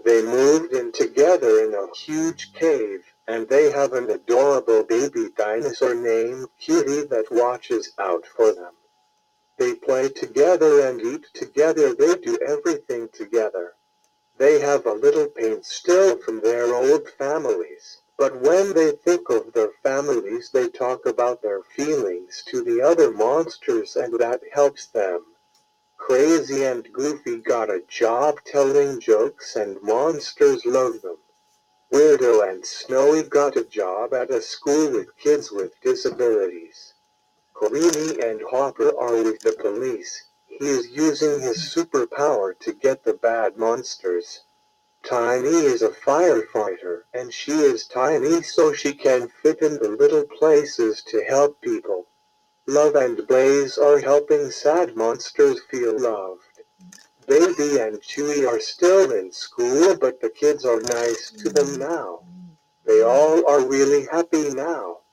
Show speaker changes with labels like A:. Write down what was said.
A: They moved in together in a huge cave, and they have an adorable baby dinosaur named Cutie that watches out for them. They play together and eat together. They do everything together. They have a little pain still from their old families, but when they think of their families they talk about their feelings to the other monsters and that helps them. Crazy and Goofy got a job telling jokes and monsters love them. Weirdo and Snowy got a job at a school with kids with disabilities. Creamy and Hopper are with the police. He is using his superpower to get the bad monsters. Tiny is a firefighter, and she is tiny so she can fit in the little places to help people. Love and Blaze are helping sad monsters feel loved. Baby and Chewy are still in school, but the kids are nice to them now. They all are really happy now.